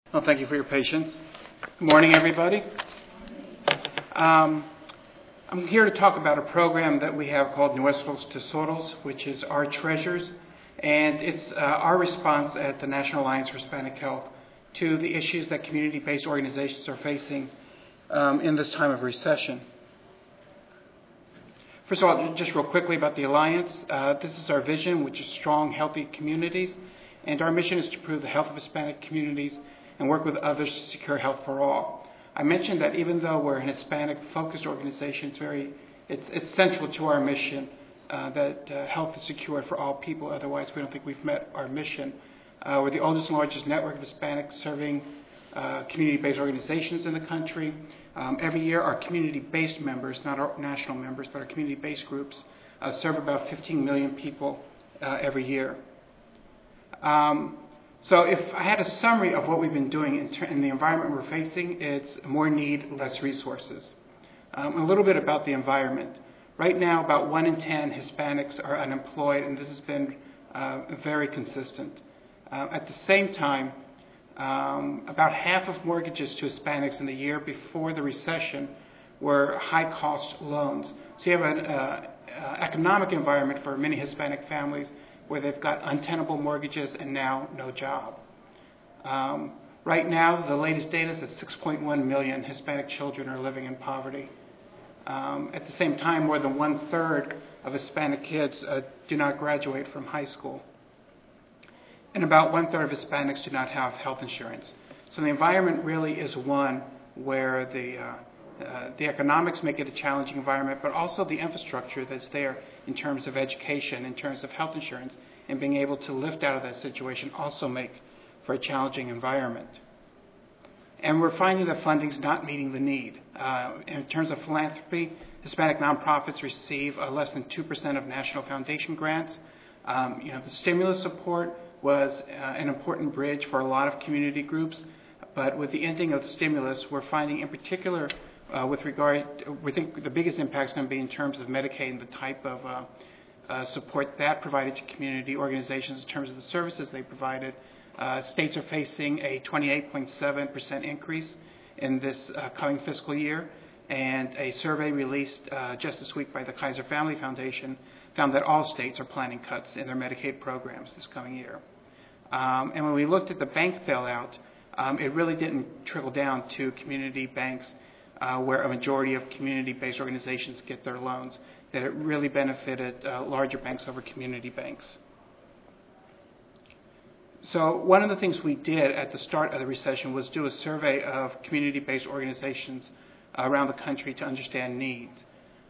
Well, thank you for your patience. Good morning, everybody. I'm here to talk about a program that we have called Nuestros Tesoros, which is Our Treasures, and it's our response at the National Alliance for Hispanic Health to the issues that community-based organizations are facing in this time of recession. First of all, just real quickly about the Alliance. This is our vision, which is strong, healthy communities, and our mission is to improve the health of Hispanic communities and work with others to secure health for all. I mentioned that even though we're an Hispanic-focused organization, it's central to our mission that health is secured for all people. Otherwise, we don't think we've met our mission. We're the oldest and largest network of Hispanic serving community-based organizations in the country. Every year, our community-based members, not our national members, but our community-based groups, serve about 15 million people every year. So if I had a summary of what we've been doing in the environment we're facing, it's more need, less resources. A little bit about the environment. Right now, about 1 in 10 Hispanics are unemployed, and this has been very consistent. At the same time, about half of mortgages to Hispanics in the year before the recession were high-cost loans. So you have an economic environment for many Hispanic families where they've got untenable mortgages and now no job. Right now, the latest data is that 6.1 million Hispanic children are living in poverty. At the same time, more than 1/3 of Hispanic kids do not graduate from high school. And about 1/3 of Hispanics do not have health insurance. So the environment really is one where the economics make it a challenging environment, but also the infrastructure that's there in terms of education, in terms of health insurance, and being able to lift out of that situation also make for a challenging environment. And we're finding that funding's not meeting the need. In terms of philanthropy, Hispanic nonprofits receive less than 2% of national foundation grants. The stimulus support was an important bridge for a lot of community groups, but with the ending of the stimulus, we're finding in particular we think the biggest impact is going to be in terms of Medicaid and the type of support that provided to community organizations in terms of the services they provided. States are facing a 28.7% increase in this coming fiscal year, and a survey released just this week by the Kaiser Family Foundation found that all states are planning cuts in their Medicaid programs this coming year. And when we looked at the bank bailout, it really didn't trickle down to community banks where a majority of community-based organizations get their loans, that it really benefited larger banks over community banks. So one of the things we did at the start of the recession was do a survey of community-based organizations around the country to understand needs.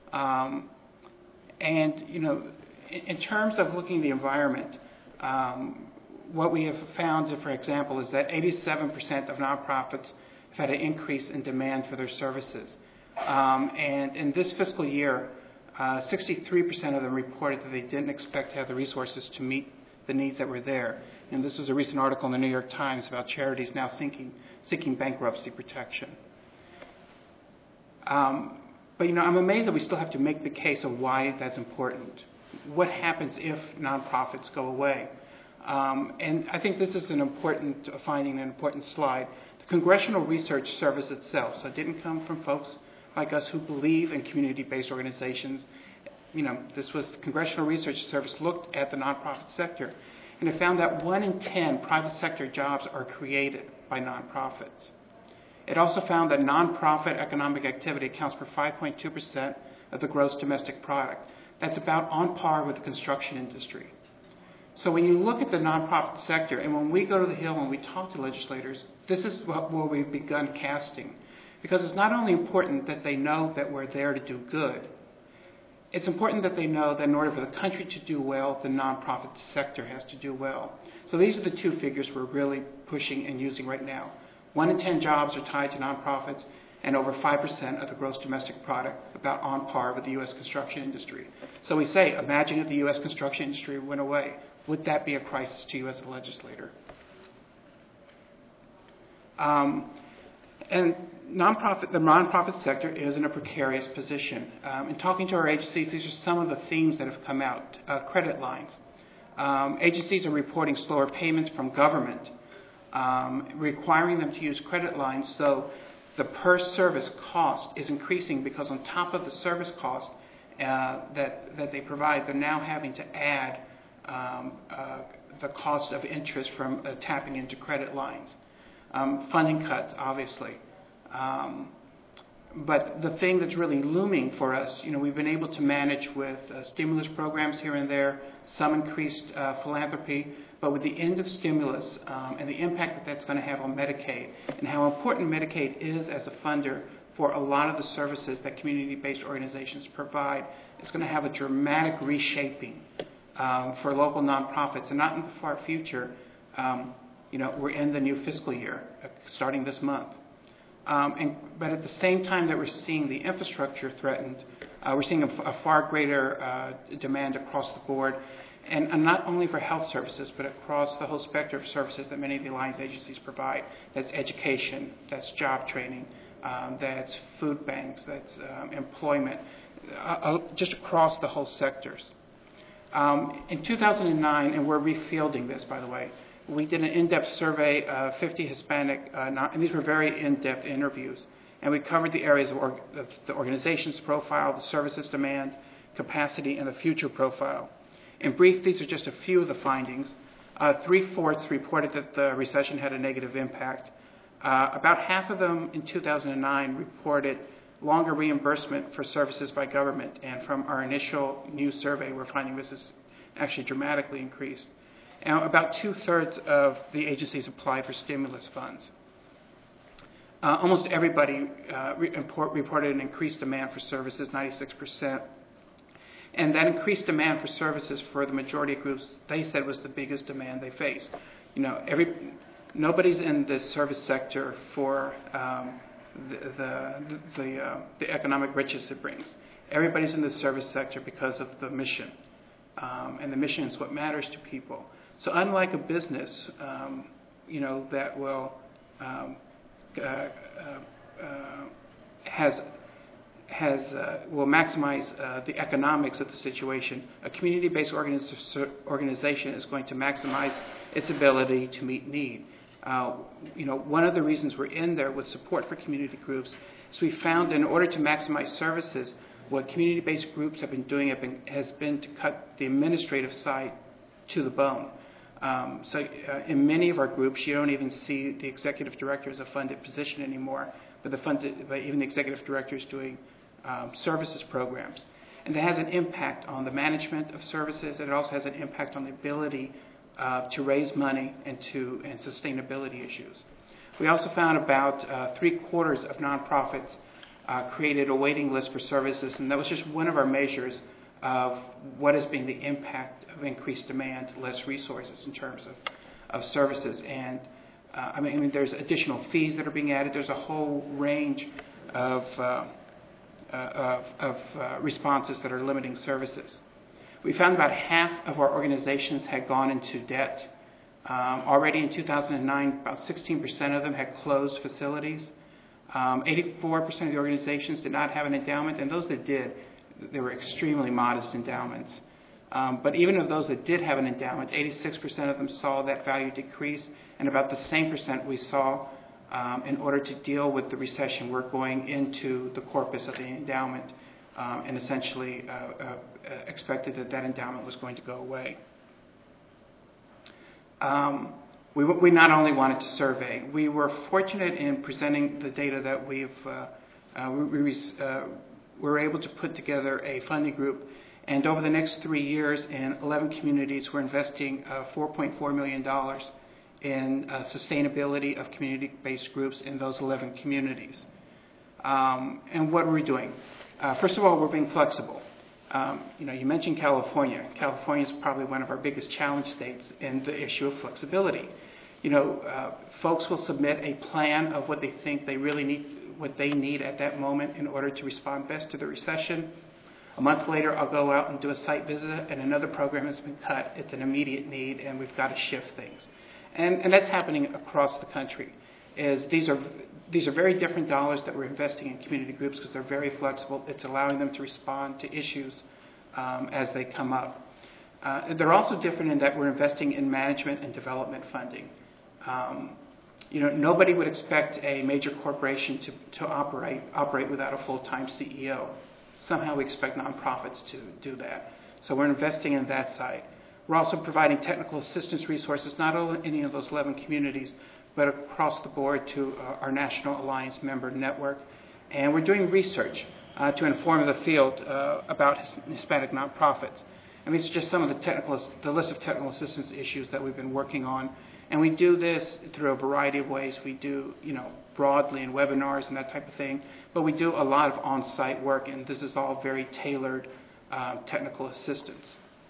In terms of looking at the environment, what we have found, for example, is that 87% of nonprofits have had an increase in demand for their services. And in this fiscal year, 63% of them reported that they didn't expect to have the resources to meet the needs that were there. And this was a recent article in the New York Times about charities now seeking bankruptcy protection. But I'm amazed that we still have to make the case of why that's important. What happens if nonprofits go away? And I think this is an important finding, an important slide. The Congressional Research Service itself, so it didn't come from folks like us who believe in community-based organizations. This was the Congressional Research Service looked at the nonprofit sector, and it found that 1 in 10 private sector jobs are created by nonprofits. It also found that nonprofit economic activity accounts for 5.2% of the gross domestic product. That's about on par with the construction industry. So when you look at the nonprofit sector, and when we go to the Hill and we talk to legislators, this is what we've begun casting. Because it's not only important that they know that we're there to do good, it's important that they know that in order for the country to do well, the nonprofit sector has to do well. So these are the two figures we're really pushing and using right now. 1 in 10 jobs are tied to nonprofits, and over 5% of the gross domestic product, about on par with the U.S. construction industry. So we say, imagine if the U.S. construction industry went away. Would that be a crisis to you as a legislator? And the nonprofit sector is in a precarious position. In talking to our agencies, these are some of the themes that have come out. Credit lines. Agencies are reporting slower payments from government, requiring them to use credit lines, so the per service cost is increasing because on top of the service cost that they provide, they're now having to add the cost of interest from tapping into credit lines. Funding cuts, obviously. But the thing that's really looming for us, we've been able to manage with stimulus programs here and there, some increased philanthropy, but with the end of stimulus and the impact that that's going to have on Medicaid and how important Medicaid is as a funder for a lot of the services that community-based organizations provide, it's going to have a dramatic reshaping for local nonprofits. And not in the far future, we're in the new fiscal year, starting this month. But at the same time that we're seeing the infrastructure threatened, we're seeing a far greater demand across the board, and not only for health services, but across the whole spectrum of services that many of the Alliance agencies provide. That's education, that's job training, that's food banks, that's employment, just across the whole sectors. In 2009, and we're refielding this, by the way, we did an in-depth survey of 50 Hispanic, and these were very in-depth interviews, and we covered the areas of the organization's profile, the services demand, capacity, and the future profile. In brief, these are just a few of the findings. 3/4 reported that the recession had a negative impact. About half of them in 2009 reported longer reimbursement for services by government, and from our initial new survey, we're finding this is actually dramatically increased. And about 2/3 of the agencies applied for stimulus funds. Almost everybody reported an increased demand for services, 96%. And that increased demand for services for the majority of groups, they said, was the biggest demand they faced. Nobody's in the service sector for the economic riches it brings. Everybody's in the service sector because of the mission, and the mission is what matters to people. So unlike a business, that will will maximize the economics of the situation, a community-based organization is going to maximize its ability to meet need. One of the reasons we're in there with support for community groups is we found in order to maximize services, what community-based groups have been doing has been to cut the administrative side to the bone. So in many of our groups, you don't even see the executive director as a funded position anymore, but even the executive director is doing services programs. And that has an impact on the management of services, and it also has an impact on the ability to raise money and sustainability issues. We also found about 3/4 of nonprofits created a waiting list for services, and that was just one of our measures of what has been the impact of increased demand, less resources in terms of services. And there's additional fees that are being added. There's a whole range of responses that are limiting services. We found about half of our organizations had gone into debt. Already in 2009, about 16% of them had closed facilities. 84% of the organizations did not have an endowment, and those that did, they were extremely modest endowments. But even of those that did have an endowment, 86% of them saw that value decrease, and about the same percent we saw in order to deal with the recession, we're going into the corpus of the endowment and essentially expected that endowment was going to go away. We not only wanted to survey, we were fortunate in presenting the data that we were able to put together a funding group, and over the next 3 years in 11 communities, we're investing $4.4 million in sustainability of community-based groups in those 11 communities. And what are we doing? First of all, we're being flexible. You mentioned California. California is probably one of our biggest challenge states in the issue of flexibility. Folks will submit a plan of what they think they really need, what they need at that moment in order to respond best to the recession. A month later, I'll go out and do a site visit, and another program has been cut. It's an immediate need, and we've got to shift things. And that's happening across the country. These are very different dollars that we're investing in community groups because they're very flexible. It's allowing them to respond to issues as they come up. They're also different in that we're investing in management and development funding. Nobody would expect a major corporation to operate without a full-time CEO. Somehow we expect nonprofits to do that. So we're investing in that side. We're also providing technical assistance resources, not only in any of those 11 communities, but across the board to our National Alliance member network. And we're doing research to inform the field about Hispanic nonprofits. And these are just some of the list of technical assistance issues that we've been working on. And we do this through a variety of ways. We do, broadly in webinars and that type of thing. But we do a lot of on-site work, and this is all very tailored technical assistance.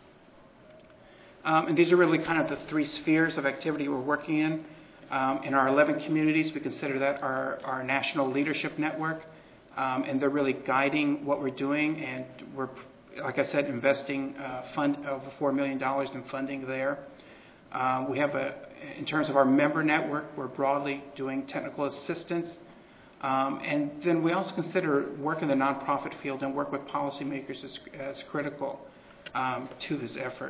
And these are really kind of the three spheres of activity we're working in. In our 11 communities, we consider that our national leadership network. And they're really guiding what we're doing. And we're, like I said, investing over $4 million in funding there. We have in terms of our member network, we're broadly doing technical assistance. And then we also consider work in the nonprofit field and work with policymakers as critical to this effort.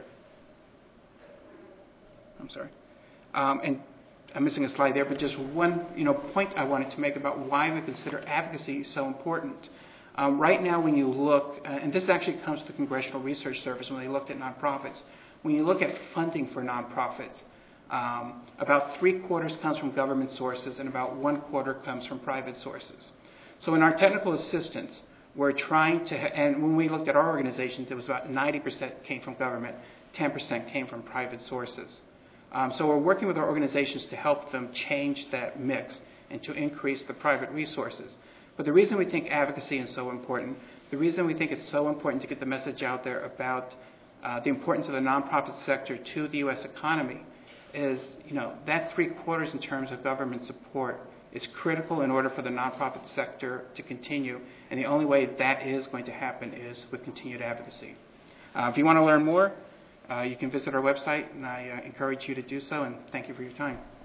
I'm sorry. And I'm missing a slide there, but just one point I wanted to make about why we consider advocacy so important. Right now, when you look, and this actually comes to the Congressional Research Service when they looked at nonprofits, when you look at funding for nonprofits, about 3/4 comes from government sources and about 1/4 comes from private sources. So in our technical assistance, we're trying to, and when we looked at our organizations, it was about 90% came from government, 10% came from private sources. So we're working with our organizations to help them change that mix and to increase the private resources. But the reason we think advocacy is so important, the reason we think it's so important to get the message out there about the importance of the nonprofit sector to the U.S. economy is, that 3/4 in terms of government support is critical in order for the nonprofit sector to continue. And the only way that is going to happen is with continued advocacy. If you want to learn more, you can visit our website, and I encourage you to do so, and thank you for your time.